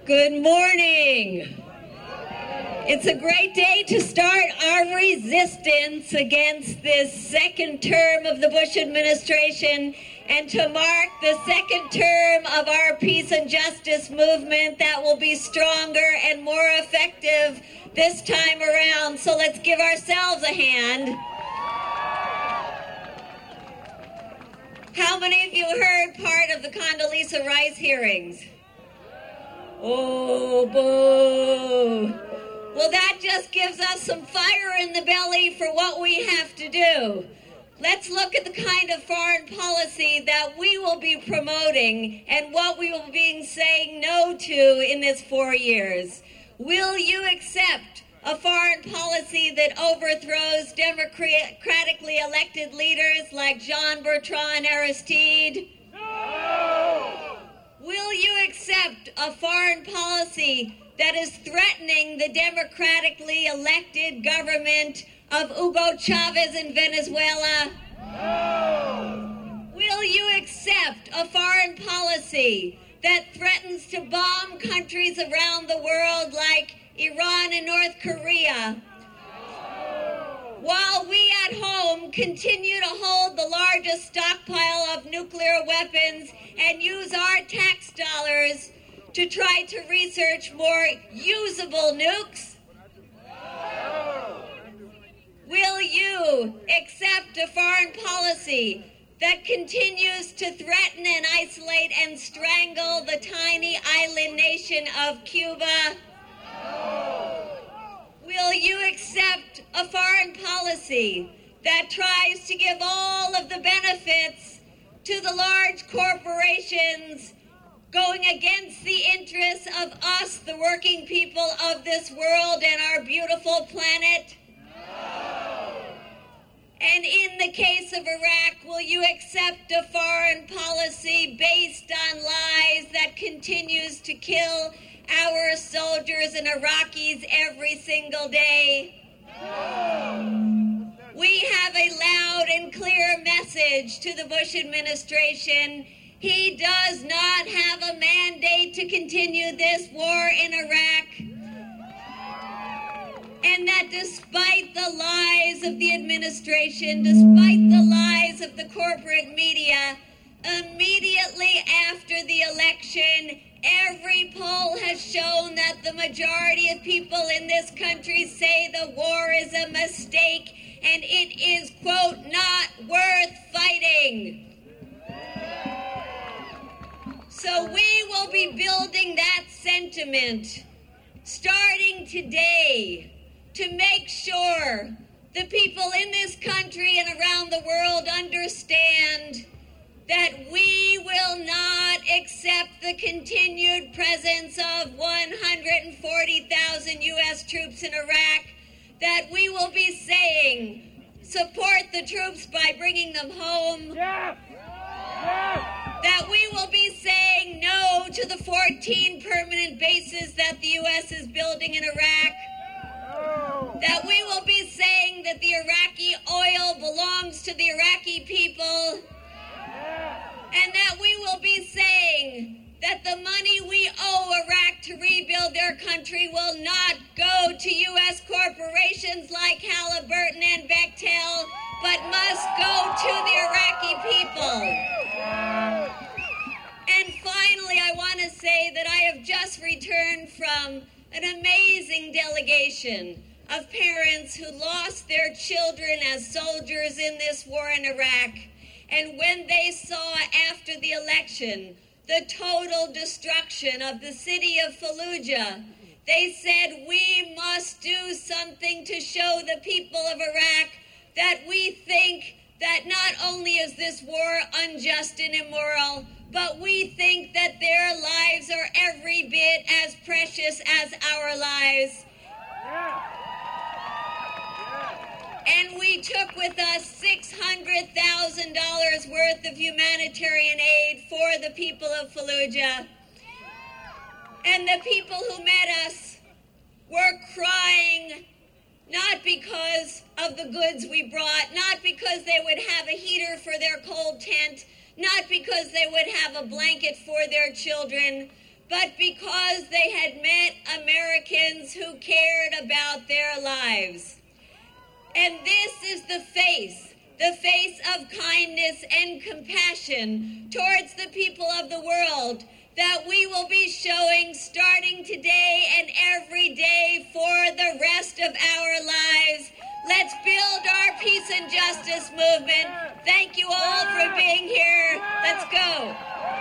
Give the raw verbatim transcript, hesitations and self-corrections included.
Good morning. It's a great day to start our resistance against this second term of the Bush administration and to mark the second term of our peace and justice movement that will be stronger and more effective this time around. So let's give ourselves a hand. How many of you heard part of the Condoleezza Rice hearings? Oh, boo. Well, that just gives us some fire in the belly for what we have to do. Let's look at the kind of foreign policy that we will be promoting and what we will be saying no to in this four years. Will you accept a foreign policy that overthrows democratically elected leaders like Jean-Bertrand Aristide? No! Will you accept a foreign policy that is threatening the democratically elected government of Hugo Chavez in Venezuela? No! Will you accept a foreign policy that threatens to bomb countries around the world like Iran and North Korea, while we at home continue to hold the largest stockpile of nuclear weapons and use our tax dollars to try to research more usable nukes? Will you accept a foreign policy that continues to threaten and isolate and strangle the tiny island nation of Cuba? Will you accept a foreign policy that tries to give all of the benefits to the large corporations, going against the interests of us, the working people of this world and our beautiful planet? No. And in the case of Iraq, will you accept a foreign policy based on lies that continues to kill our soldiers and Iraqis every single day? No. We have a loud and clear message to the Bush administration. He does not have a mandate to continue this war in Iraq. And that despite the lies of the administration, despite the lies of the corporate media, immediately after the election, every poll has shown that the majority of people in this country say the war is a mistake and it is, quote, not worth fighting. So we will be building that sentiment starting today to make sure the people in this country and around the world understand that we will not accept the continued presence of one hundred forty thousand U S troops in Iraq, that we will be saying, support the troops by bringing them home, Yes! Yes! that we will be saying no to the fourteen permanent bases that the U S is building in Iraq, No! that we will be saying that the Iraqi oil belongs to the Iraqi people, and that we will be saying that the money we owe Iraq to rebuild their country will not go to U S corporations like Halliburton and Bechtel, but must go to the Iraqi people. And finally, I want to say that I have just returned from an amazing delegation of parents who lost their children as soldiers in this war in Iraq. And when they saw after the election the total destruction of the city of Fallujah, they said, we must do something to show the people of Iraq that we think that not only is this war unjust and immoral, but we think that their lives are every bit as precious as our lives. And we took with us six hundred thousand dollars worth of humanitarian aid for the people of Fallujah. And the people who met us were crying, not because of the goods we brought, not because they would have a heater for their cold tent, not because they would have a blanket for their children, but because they had met Americans who cared about their lives. And this is the face, the face of kindness and compassion towards the people of the world that we will be showing starting today and every day for the rest of our lives. Let's build our peace and justice movement. Thank you all for being here. Let's go.